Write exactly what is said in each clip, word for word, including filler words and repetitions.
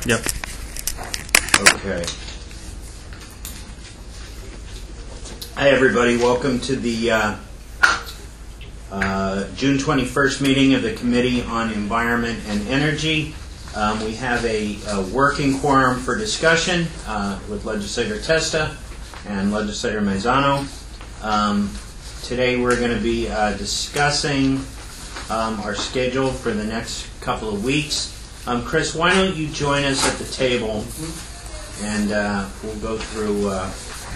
Yep. Okay. Hi, everybody. Welcome to the uh, uh, June twenty-first meeting of the Committee on Environment and Energy. Um, we have a, a working quorum for discussion uh, with Legislator Testa and Legislator Mazzano. Um, today we're going to be uh, discussing um, our schedule for the next couple of weeks. Um, Chris, why don't you join us at the table, and uh, we'll go through uh,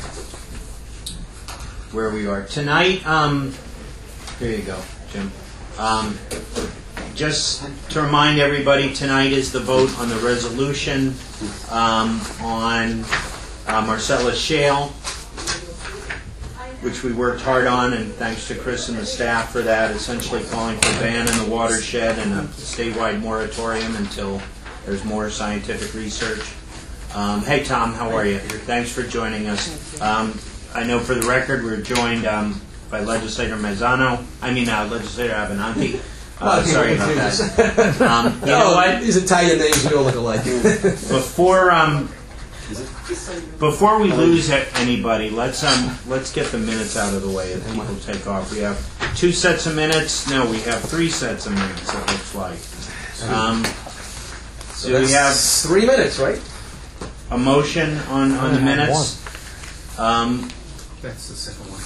where we are. Tonight, um, here you go, Jim. Um, just to remind everybody, tonight is the vote on the resolution um, on uh, Marcellus Shale, which we worked hard on, and thanks to Chris and the staff for that, essentially calling for a ban in the watershed and a statewide moratorium until there's more scientific research. Um, hey, Tom, how are you? Thanks for joining us. Um, I know for the record we're joined um, by Legislator Mazzano, I mean uh, Legislator Avenatti. Uh, sorry about that. Um, you know what? These Italian names, we all look alike. Before... Um, Before we lose anybody, let's um let's get the minutes out of the way as people take off. We have two sets of minutes. No, we have three sets of minutes. It looks like. Um, so we have three minutes, right? A motion on on the minutes. Um, That's the second one.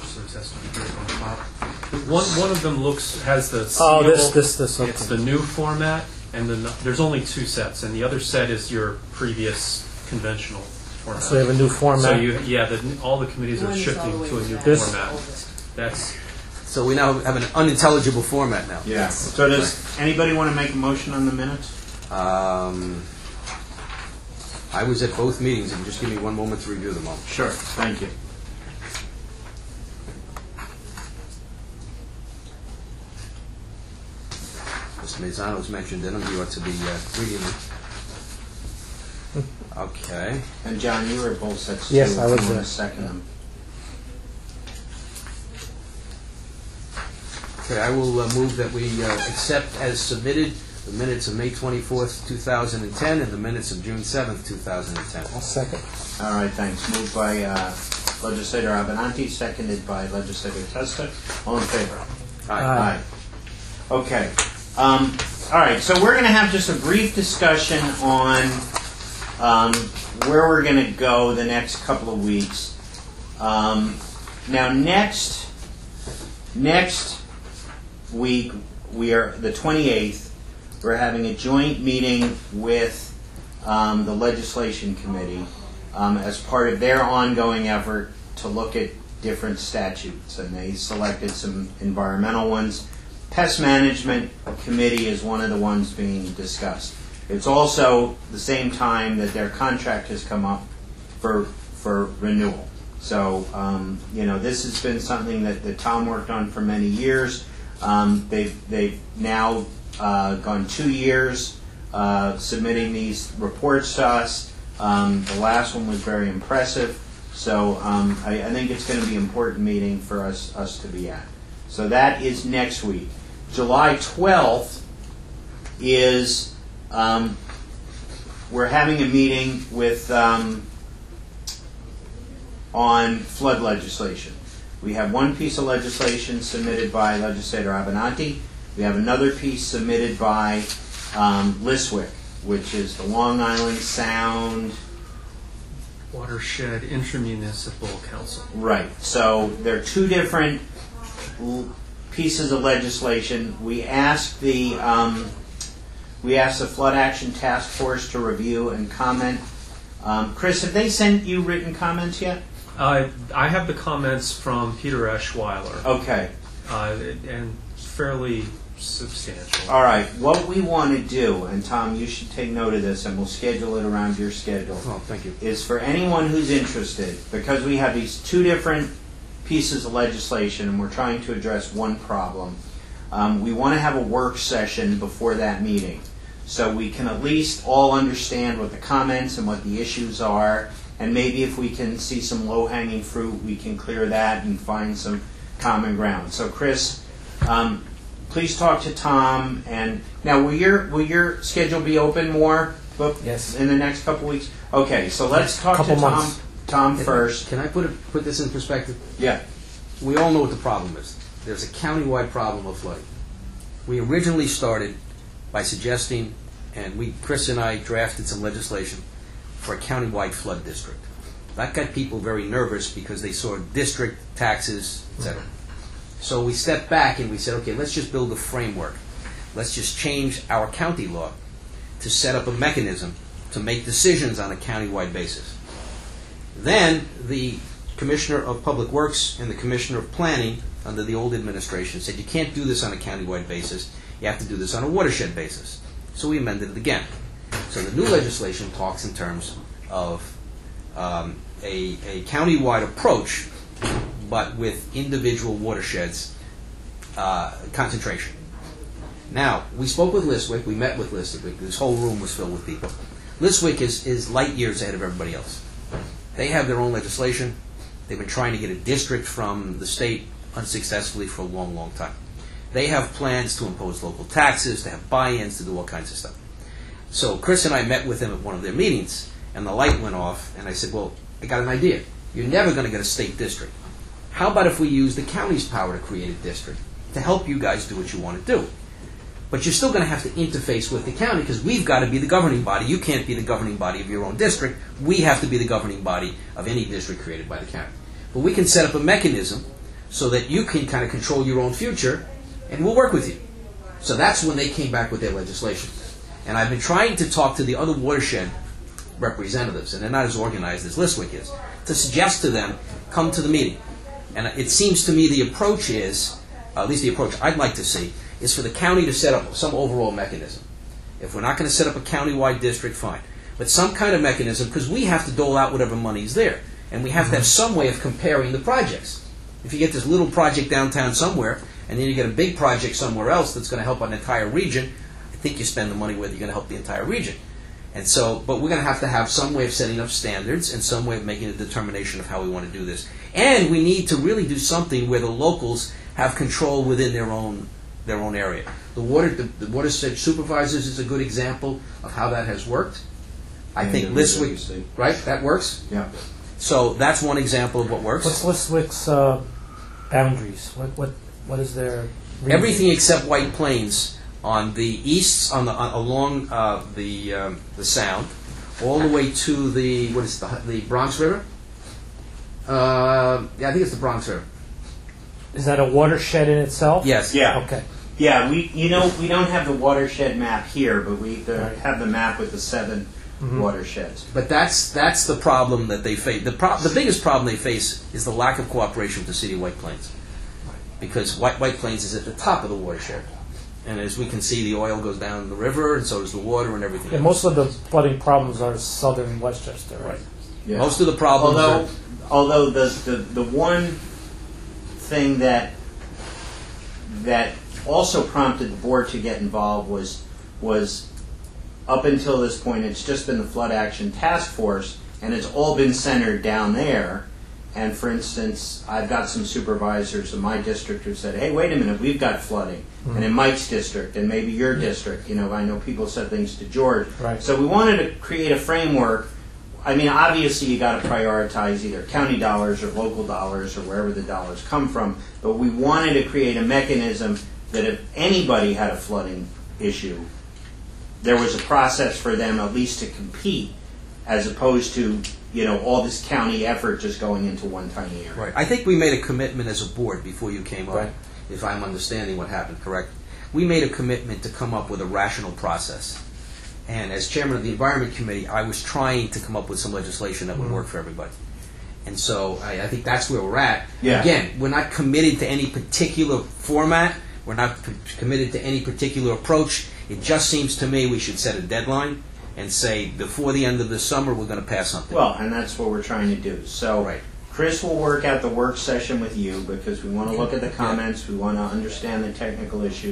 One one of them looks has the seal. Oh, this this this. Okay. It's the new format, and then there's only two sets, and the other set is your previous conventional format. So we have a new format. So you, yeah, the, all the committees are shifting to a new This- format. That's So we now have an unintelligible format now. yeah. So does anybody want to make a motion on the minutes? Um, I was at both meetings. If you just give me one moment to review them all. Sure. Thank you. Mister Mazzano's mentioned in them. You ought to be uh, reading them. Okay. And John, you were both sets. Yes, too, I if was you want there. to second them. Okay, I will uh, move that we uh, accept as submitted the minutes of May twenty-fourth, two thousand ten, and the minutes of June seventh, two thousand ten. I'll second. All right, thanks. Moved by uh, Legislator Avenatti, seconded by Legislator Testa. All in favor? Aye. Aye. Okay. Um, all right, so we're going to have just a brief discussion on um, where we're going to go the next couple of weeks. Um, now, next next week, we are the twenty-eighth. We're having a joint meeting with um, the Legislation Committee um, as part of their ongoing effort to look at different statutes, and they selected some environmental ones. Pest Management Committee is one of the ones being discussed. It's also the same time that their contract has come up for for renewal. So, um, you know, this has been something that, that Tom worked on for many years. Um, they've, they've now uh, gone two years uh, submitting these reports to us. Um, the last one was very impressive. So um, I, I think it's going to be an important meeting for us, us to be at. So that is next week. July twelfth is, um, we're having a meeting with, um, on flood legislation. We have one piece of legislation submitted by Legislator Avenatti. We have another piece submitted by um, Liswick, which is the Long Island Sound Watershed Intramunicipal Council. Right. So there are two different l- pieces of legislation. We asked the um, we asked the Flood Action Task Force to review and comment. Um, Chris, have they sent you written comments yet? Uh, I have the comments from Peter Eschweiler, Okay. uh, and fairly substantial. All right. What we want to do, and Tom, you should take note of this, and we'll schedule it around your schedule. Oh, thank you. Is for anyone who's interested, because we have these two different pieces of legislation and we're trying to address one problem, um, we want to have a work session before that meeting so we can at least all understand what the comments and what the issues are, and maybe if we can see some low-hanging fruit, we can clear that and find some common ground. So Chris, um, please talk to Tom. And now, will your will your schedule be open more But Yes. in the next couple weeks? Okay, so let's talk to Couple Tom, months. Tom Can- first. Can I put it, put this in perspective? Yeah. We all know what the problem is. There's a countywide problem of flooding. We originally started by suggesting, and we, Chris and I drafted some legislation for a countywide flood district. That got people very nervous because they saw district taxes, et cetera. So we stepped back and we said, okay, let's just build a framework. Let's just change our county law to set up a mechanism to make decisions on a countywide basis. Then the Commissioner of Public Works and the Commissioner of Planning under the old administration said you can't do this on a countywide basis, you have to do this on a watershed basis. So we amended it again. So the new legislation talks in terms of um, a, a countywide approach, but with individual watersheds uh, concentration. Now, we spoke with Listwick, we met with Listwick, this whole room was filled with people. Listwick is, is light years ahead of everybody else. They have their own legislation. They've been trying to get a district from the state unsuccessfully for a long, long time. They have plans to impose local taxes, to have buy-ins, to do all kinds of stuff. So Chris and I met with them at one of their meetings, and the light went off, and I said, well, I got an idea. You're never going to get a state district. How about if we use the county's power to create a district to help you guys do what you want to do? But you're still going to have to interface with the county because we've got to be the governing body. You can't be the governing body of your own district. We have to be the governing body of any district created by the county. But we can set up a mechanism so that you can kind of control your own future, and we'll work with you. So that's when they came back with their legislation. And I've been trying to talk to the other watershed representatives, and they're not as organized as Listwick is, to suggest to them, come to the meeting. And it seems to me the approach is, at least the approach I'd like to see, is for the county to set up some overall mechanism. If we're not going to set up a county-wide district, fine. But some kind of mechanism, because we have to dole out whatever money's there. And we have to have some way of comparing the projects. If you get this little project downtown somewhere, and then you get a big project somewhere else that's going to help an entire region, I think you spend the money where you're going to help the entire region. And so, but we're going to have to have some way of setting up standards and some way of making a determination of how we want to do this. And we need to really do something where the locals have control within their own their own area. The water the, the watershed supervisors is a good example of how that has worked. I think Listwick, right? That works. Yeah. So that's one example of what works. What's Listwick's uh, boundaries? What what what is their region? Everything except White Plains on the east, on the on, along uh, the um, the Sound, all the way to the what is it, the the Bronx River. Uh, yeah, I think it's the Bronx River. Is that a watershed in itself? Yes. Yeah. Okay. Yeah, we you know we don't have the watershed map here, but we uh, Right. have the map with the seven Mhm. watersheds. But that's that's the problem that they face. The pro- the biggest problem they face is the lack of cooperation with the city of White Plains, because White White Plains is at the top of the watershed, and as we can see, the oil goes down the river, and so does the water and everything. Yeah, most of the flooding problems are southern Westchester, right? Yeah. Most of the problems although are although the, the the one thing that that also prompted the board to get involved was was up until this point it's just been the flood action task force, and it's all been centered down there. And for instance, I've got some supervisors in my district who said, hey, wait a minute, we've got flooding. Mhm. And in Mike's district, and maybe your district, you know, I know people said things to George. Right. So we wanted to create a framework. I mean, obviously you got to prioritize either county dollars or local dollars or wherever the dollars come from, but we wanted to create a mechanism that if anybody had a flooding issue, there was a process for them at least to compete, as opposed to, you know, all this county effort just going into one tiny area. right. I think we made a commitment as a board before you came up, Right. if I'm understanding what happened correct. We made a commitment to come up with a rational process. And as chairman of the Environment Committee, I was trying to come up with some legislation that would work for everybody. And so I, I think that's where we're at. Yeah. Again, we're not committed to any particular format. We're not p- committed to any particular approach. It just seems to me we should set a deadline and say before the end of the summer we're going to pass something. Well, and that's what we're trying to do. So Right. Chris will work out the work session with you because we want to look at the comments, we want to understand the technical issues.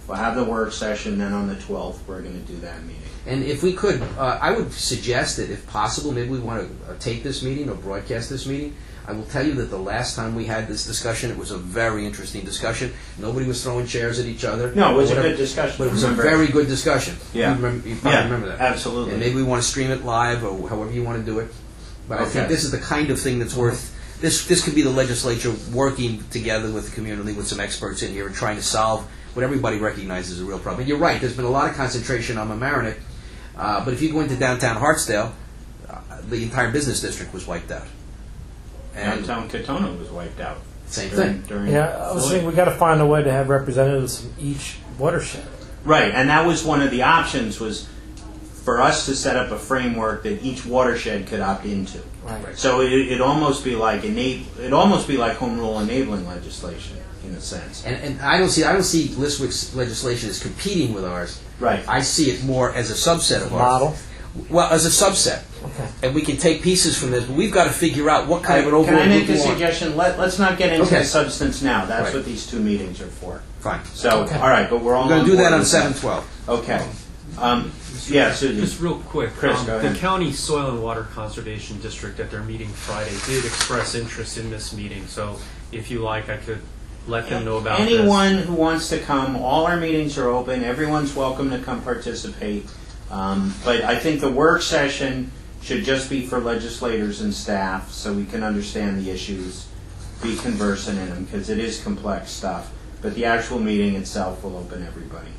We'll have the work session, then on the twelfth, we're going to do that meeting. And if we could, uh, I would suggest that if possible, maybe we want to tape this meeting or broadcast this meeting. I will tell you that the last time we had this discussion, it was a very interesting discussion. Nobody was throwing chairs at each other. No, it was a Whatever. good discussion. But it was Remember? a very good discussion. Yeah. You, remember, you probably Yeah, remember that. absolutely. And maybe we want to stream it live or however you want to do it. But I think Okay. this is the kind of thing that's worth, this this could be the legislature working together with the community, with some experts in here, and trying to solve what everybody recognizes is a real problem. And you're right, there's been a lot of concentration on Mamaroneck, uh, but if you go into downtown Hartsdale, uh, the entire business district was wiped out. And Downtown Katona was wiped out. same during- thing. during Yeah, I was Floyd. thinking we got to find a way to have representatives from each watershed. Right, and that was one of the options, was for us to set up a framework that each watershed could opt into. Right. So it, it'd almost be like ena- it'd almost be like home rule enabling legislation in a sense. And, and I don't see I don't see Listwick's legislation as competing with ours. Right. I see it more as a subset of ours. Model. Well, as a subset. Okay. And we can take pieces from this, but we've got to figure out what kind of an Can overall I make group a we want. suggestion? Let, let's not get into Okay. the substance now. That's Right. what these two meetings are for. Fine. So, Okay. all right, but we're all We're going on to do board that on with seven twelve. Okay. Um, yeah, Susan. Just real quick, Chris, um, go the ahead. County Soil and Water Conservation District at their meeting Friday did express interest in this meeting. So if you like, I could let them know about this. Anyone who wants to come, all our meetings are open. Everyone's welcome to come participate. Um, but I think the work session should just be for legislators and staff so we can understand the issues, be conversant in them, because it is complex stuff. But the actual meeting itself will open everybody.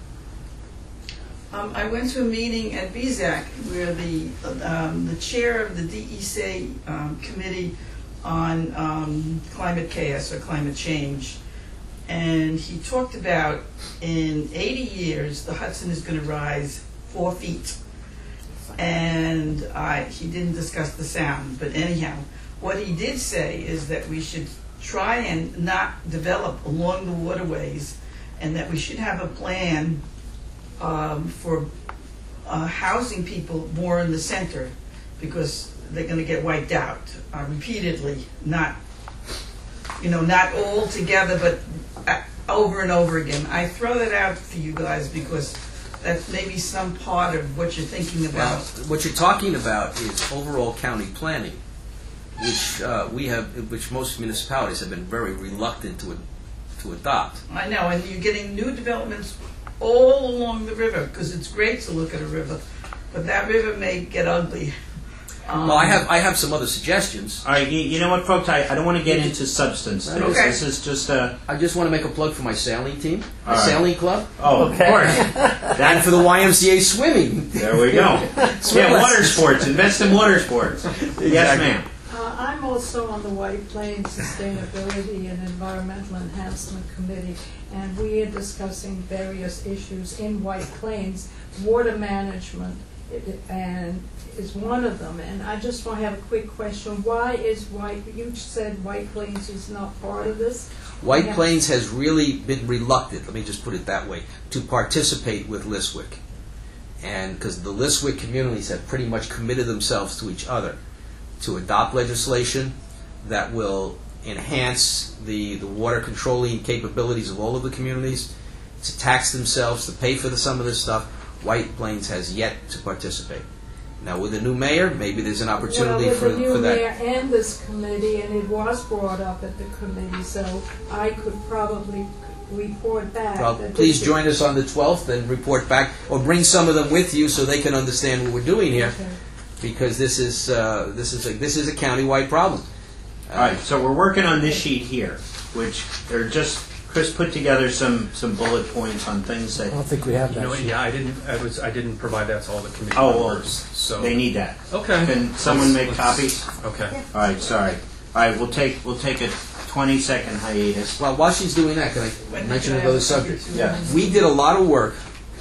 Um, I went to a meeting at B Z A C where the um, the chair of the D E C um, committee on um, climate chaos or climate change, and he talked about in eighty years the Hudson is going to rise four feet, and I, he didn't discuss the sound, but anyhow, what he did say is that we should try and not develop along the waterways, and that we should have a plan um, for uh, housing people more in the center, because they're going to get wiped out uh, repeatedly, not, you know, not all together, but uh, over and over again. I throw that out for you guys because that may be some part of what you're thinking Well, about. what you're talking about is overall county planning, which uh, we have, which most municipalities have been very reluctant to to adopt. I know, and you're getting new developments all along the river, because it's great to look at a river, but that river may get ugly. Um, Well, I have I have some other suggestions. All right, you, you know what, folks? I, I don't want to get into substance. to this. Okay. This is just a... I just want to make a plug for my sailing team, my All right. sailing club, Oh, Okay. of course. and That, for the Y M C A swimming. there we go. Swim Yeah, water lessons. sports. Invest in water sports. Yes, ma'am. Uh, I'm also on the White Plains Sustainability and Environmental Enhancement Committee, and we are discussing various issues in White Plains. Water management it- it- and is one of them, and I just want to have a quick question. Why is White, you said White Plains is not part of this? White Yeah. Plains has really been reluctant, let me just put it that way, to participate with Listwick. And because the Listwick communities have pretty much committed themselves to each other to adopt legislation that will enhance the, the water controlling capabilities of all of the communities, to tax themselves, to pay for the, some of this stuff. White Plains has yet to participate. Now, with a new mayor, maybe there's an opportunity well, for, with the new for that. mayor and this committee, and it was brought up at the committee, so I could probably report back. Well, that please this is- join us on the twelfth and report back, or bring some of them with you so they can understand what we're doing here, Okay. because this is uh, this is a, this is a countywide problem. Uh, All right, so we're working on this sheet here, which are just, Chris put together some, some bullet points on things I that don't think we have You that. know, what, sheet. yeah, I didn't. I was. I didn't provide that to all the committee Oh, well, members. So they need that. Okay. Can someone make Let's- copies? Okay. All right, sorry. All right, we'll take, we'll take a twenty second hiatus. Well, while she's doing that, can I When mention can I another have a copy subject? too? Yeah. We did a lot of work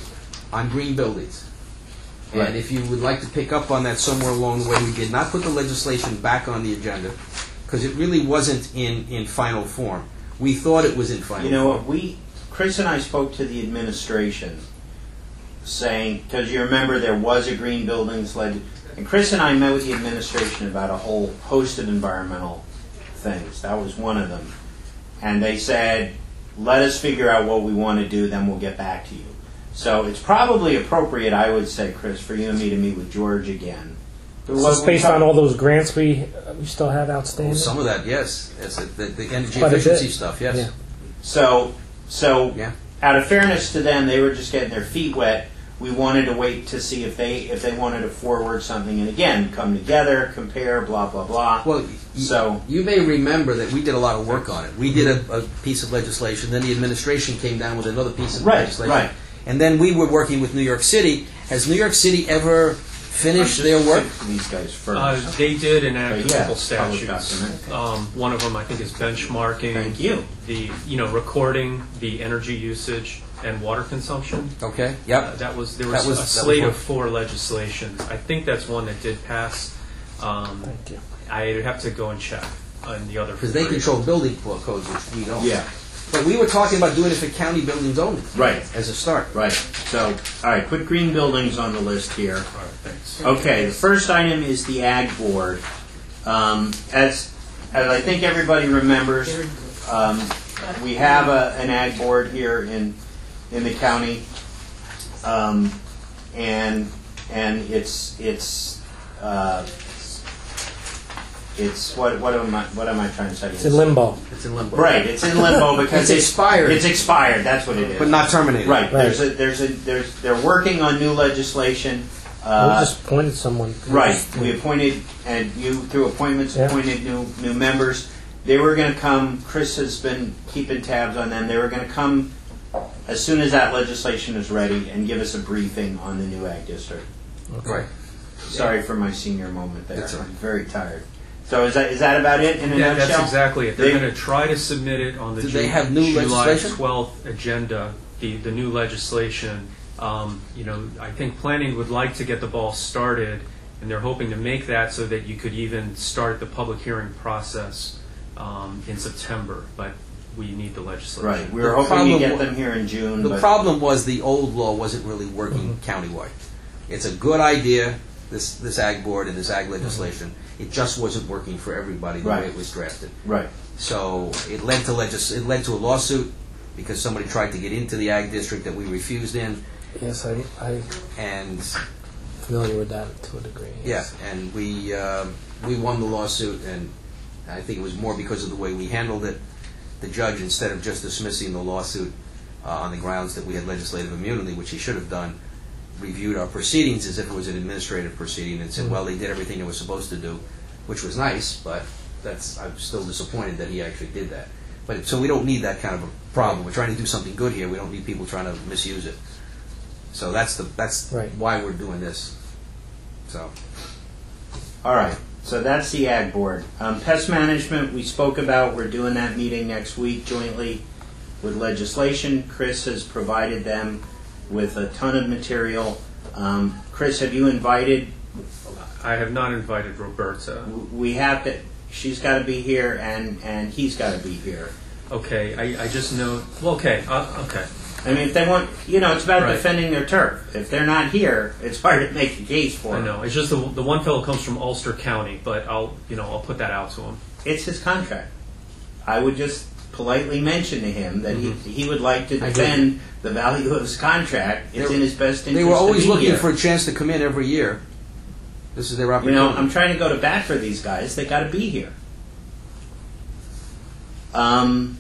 on green buildings. Right. And if you would like to pick up on that somewhere along the way, we did not put the legislation back on the agenda because it really wasn't in, in final form. We thought it was in final You know form. what, we, Chris and I spoke to the administration saying, because you remember there was a green buildings leg, and Chris and I met with the administration about a whole host of environmental things. That was one of them. And they said, let us figure out what we want to do, then we'll get back to you. So it's probably appropriate, I would say, Chris, for you and me to meet with George again. Is this based on all those grants we uh, we still have outstanding? Some of that, yes. It's the, the, the energy Quite a efficiency bit. stuff, yes. Yeah. So, so Yeah. out of fairness to them, they were just getting their feet wet. We wanted to wait to see if they if they wanted to forward something, and again, come together, compare, blah blah blah. Well, y- So- you may remember that we did a lot of work on it. We did a, a piece of legislation, then the administration came down with another piece of Right, legislation. right. And then we were working with New York City. Has New York City ever finished I'm their just work? sick of these guys first. Uh, they did enact But a yeah, couple it's public statutes. document. Um, one of them, I think, is benchmarking. Thank you. The, you know, recording the energy usage and water consumption. Okay, Uh, yep. that was there That was, was- a that was slate one. of four legislations. I think that's one that did pass. Um, Thank you. I'd have to go and check on the other. Because they three. control building codes, which we don't. Yeah, But we were talking about doing it for county buildings only, right, as a start. right. So, all right, put green buildings on the list here. All right, thanks. Okay, the first item is the Ag Board. Um, as, as I think everybody remembers, um, we have a, an Ag Board here in in the county, um, and and it's it's uh, it's what what am I what am I trying to say? It's in limbo. It's in limbo. Right, it's in limbo because It's expired. It's expired. That's what it is. But not terminated. Right. Right. There's a there's a there's they're working on new legislation. we Uh, just appointed someone. Right. We appointed, and you through appointments Yeah. appointed new new members. They were going to come. Chris has been keeping tabs on them. They were going to come as soon as that legislation is ready and give us a briefing on the new ag district. Right. Sorry for my senior moment there. That's all right. I'm very tired. So is that is that about it in a Yeah, nutshell? that's exactly it. They're They- going to try to submit it on the Do Ju- they have new July legislation? twelfth agenda, the, the new legislation. Um, you know, I think planning would like to get the ball started, and they're hoping to make that so that you could even start the public hearing process um, in September, but we need the legislation. Right. We were The hoping to problem get wa- them here in June. The but problem was the old law wasn't really working countywide. It's a good idea, this this ag board and this ag legislation. It just wasn't working for everybody the way Right. it was drafted. Right. So it led to legis- it led to a lawsuit because somebody tried to get into the ag district that we refused in, Yes, I, I'm and familiar with that to a degree. yeah, Yes. and we uh, we won the lawsuit, and I think it was more because of the way we handled it. The judge, instead of just dismissing the lawsuit uh, on the grounds that we had legislative immunity, which he should have done, reviewed our proceedings as if it was an administrative proceeding and said, well, they did everything they were supposed to do, which was nice, but that's I'm still disappointed that he actually did that. But so we don't need that kind of a problem. We're trying to do something good here. We don't need people trying to misuse it. So that's the that's Right. why we're doing this. So All right. So that's the Ag Board. Um, pest management, we spoke about. We're doing that meeting next week jointly with legislation. Chris has provided them with a ton of material. Um, Chris, have you invited? I have not invited Roberta. We have to. She's got to be here, and and he's got to be here. Okay, I, I just know. Well, okay, uh, okay. I mean, if they want, you know, it's about Right. defending their turf. If they're not here, it's hard to make the case for I them. know. It's just the the one fellow comes from Ulster County, but I'll you know I'll put that out to him. It's his contract. I would just politely mention to him that Mm-hmm. he he would like to I defend the value of his contract. It's They- in his best interest. they were always to be looking here. for a chance to come in every year. This is their You opportunity. know, I'm trying to go to bat for these guys. They got to be here. Um,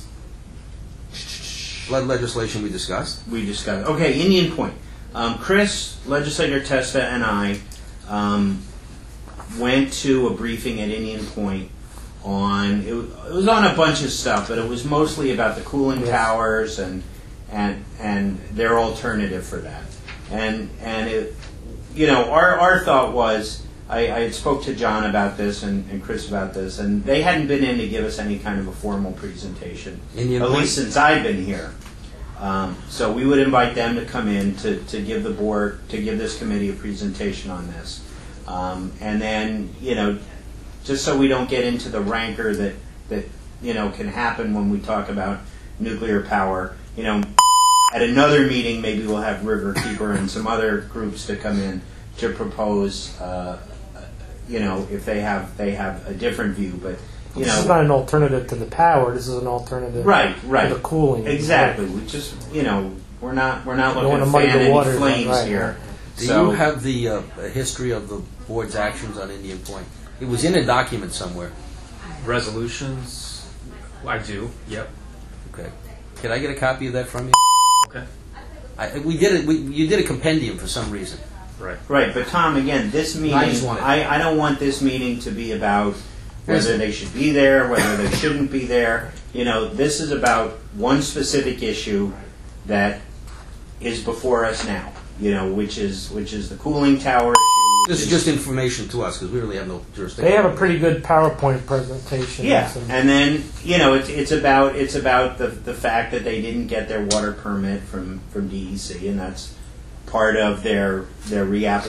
Flood legislation we discussed. we discussed. Okay, Indian Point. Um, Chris, Legislator Testa, and I um, went to a briefing at Indian Point on. It, wa- it was on a bunch of stuff, but it was mostly about the cooling Yes. towers and and and their alternative for that. And and it, you know, our our thought was. I, I had spoke to John about this and, and Chris about this, and they hadn't been in to give us any kind of a formal presentation, Indian at Point? least since I've been here. Um, so we would invite them to come in to, to give the board, to give this committee a presentation on this. Um, and then, you know, just so we don't get into the rancor that, that, you know, can happen when we talk about nuclear power, you know, at another meeting maybe we'll have Riverkeeper and some other groups to come in to propose, uh, you know, if they have they have a different view. But you This is know, not an alternative to the power. This is an alternative right, to right, the cooling. exactly. We just, you know, we're not we're not You don't looking to wanna muddy fan the any waters, flames right, here. right. Do So- you have the uh, history of the board's actions on Indian Point? It was in a document somewhere. Resolutions, I do, yep, Okay. Can I get a copy of that from you? okay, I, we did it. We, you did a compendium for some reason. right. Right, but Tom, again, this meeting, I just want it. I, I don't want this meeting to be about whether Yes. they should be there, whether they shouldn't be there. You know, this is about one specific issue that is before us now, you know, which is, which is the cooling tower issue. which This is just information to us because we really have no jurisdiction. They have a pretty good PowerPoint presentation. Yeah, and- and then, you know, it's, it's about, it's about the, the fact that they didn't get their water permit from, from D E C, and that's part of their, their reapplication